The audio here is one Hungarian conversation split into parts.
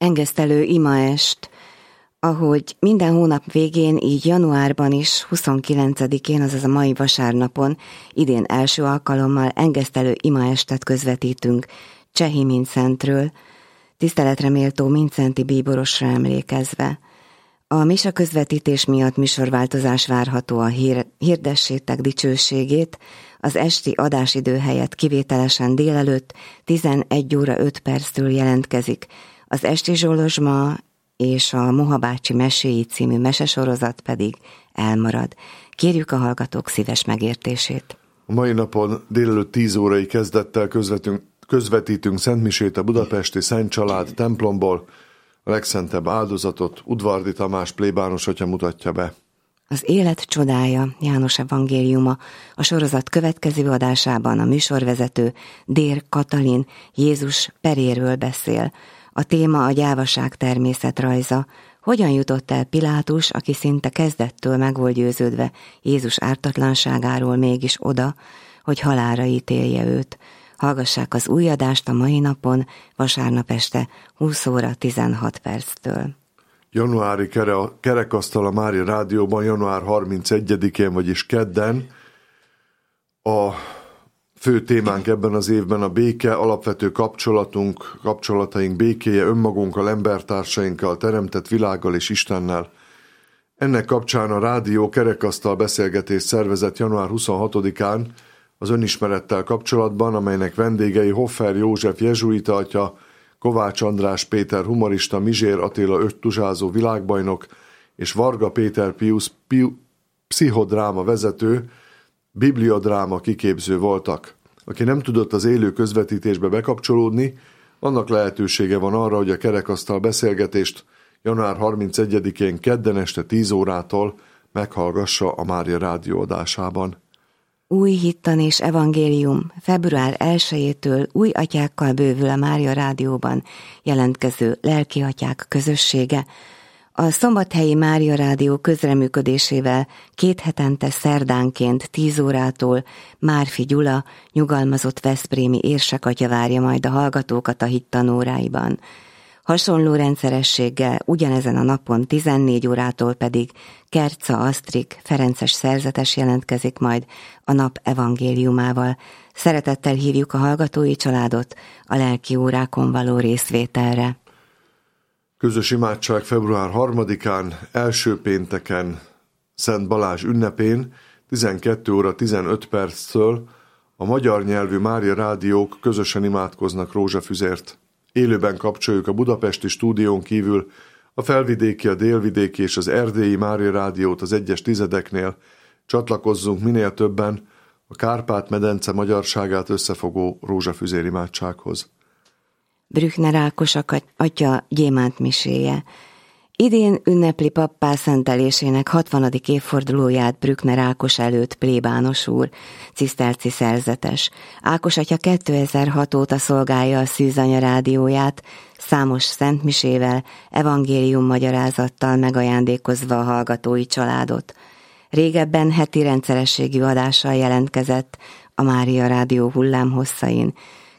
Engesztelő imaest, ahogy minden hónap végén, így januárban is, 29-én, azaz a mai vasárnapon, idén első alkalommal engesztelő imaestet közvetítünk Csehi Mincentről, tiszteletre méltó Mincenti bíborosra emlékezve. A mise közvetítés miatt műsorváltozás várható, a hirdessétek dicsőségét, az esti adásidő helyett kivételesen délelőtt 11 óra 5 perctől jelentkezik. Az esti zsolozsma és a Moha bácsi meséi című mesesorozat pedig elmarad. Kérjük a hallgatók szíves megértését. A mai napon délelőtt 10 órai kezdettel közvetítünk szentmisét a budapesti Szent Család templomból. A legszentebb áldozatot Udvardi Tamás plébános atya mutatja be. Az élet csodája, János evangéliuma, a sorozat következő adásában a műsorvezető Dér Katalin Jézus peréről beszél. A téma a gyávaság természetrajza. Hogyan jutott el Pilátus, aki szinte kezdettől meg volt győződve Jézus ártatlanságáról, mégis oda, hogy halálra ítélje őt. Hallgassák az új adást a mai napon, vasárnap este 20 óra 16 perctől. Januári kerekasztal a Mária Rádióban január 31-én, vagyis kedden. A fő témánk ebben az évben a béke, alapvető kapcsolataink békéje önmagunkkal, embertársainkkal, teremtett világgal és Istennel. Ennek kapcsán a rádió kerekasztal beszélgetést szervezett január 26-án az önismerettel kapcsolatban, amelynek vendégei Hoffer József jezsuita atya, Kovács András Péter humorista, Mizsér Attila öttuzsázó világbajnok és Varga Péter Piusz pszichodráma vezető, bibliodráma kiképző voltak. Aki nem tudott az élő közvetítésbe bekapcsolódni, annak lehetősége van arra, hogy a kerekasztal beszélgetést január 31-én kedden este 10 órától meghallgassa a Mária Rádió adásában. Új hittan és evangélium február 1-től új atyákkal bővül a Mária Rádióban jelentkező lelkiatyák közössége. A Szombathelyi Mária Rádió közreműködésével 2 hetente szerdánként 10 órától Márfi Gyula, nyugalmazott veszprémi érsekatya várja majd a hallgatókat a hittanóráiban. Hasonló rendszerességgel ugyanezen a napon 14 órától pedig Kerca Asztrik, ferences szerzetes jelentkezik majd a nap evangéliumával. Szeretettel hívjuk a hallgatói családot a lelki órákon való részvételre. Közös imádság február 3-án, első pénteken, Szent Balázs ünnepén, 12 óra 15 perctől a magyar nyelvű Mária Rádiók közösen imádkoznak rózsafüzért. Élőben kapcsoljuk a budapesti stúdión kívül a felvidéki, a délvidéki és az erdélyi Mária Rádiót az egyes tizedeknél. Csatlakozzunk minél többen a Kárpát-medence magyarságát összefogó rózsafüzér imádsághoz. Brückner Ákos atya gyémántmiséje. Idén ünnepli pappá szentelésének 60. évfordulóját Brückner Ákos előtt plébános úr, ciszterci szerzetes. Ákos atya 2006 óta szolgálja a Szűzanya rádióját, számos szentmisével, evangélium magyarázattal megajándékozva a hallgatói családot. Régebben heti rendszerességű adással jelentkezett a Mária Rádió hullámhosszain.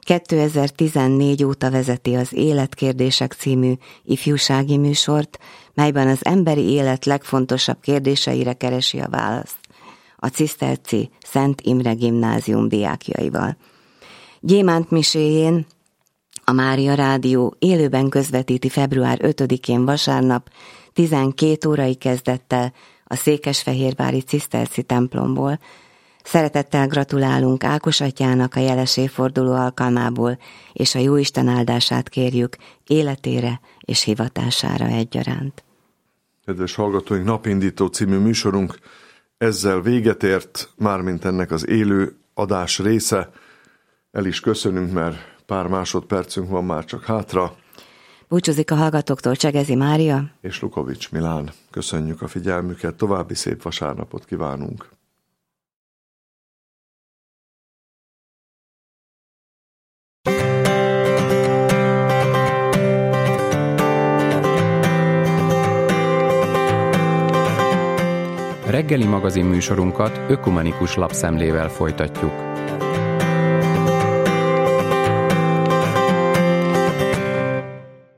2014 óta vezeti az Életkérdések című ifjúsági műsort, melyben az emberi élet legfontosabb kérdéseire keresi a választ a ciszterci Szent Imre Gimnázium diákjaival. Gyémántmiséjén a Mária Rádió élőben közvetíti február 5-én vasárnap 12 órai kezdettel a székesfehérvári ciszterci templomból. Szeretettel gratulálunk Ákos atyának a jeles évforduló alkalmából, és a Jóisten áldását kérjük életére és hivatására egyaránt. Kedves hallgatóink, Napindító című műsorunk ezzel véget ért, mármint ennek az élő adás része. El is köszönünk, mert pár másodpercünk van már csak hátra. Búcsúzik a hallgatóktól Csegezi Mária és Lukovics Milán. Köszönjük a figyelmüket, további szép vasárnapot kívánunk. Reggeli magazin műsorunkat ökumenikus lapszemlével folytatjuk.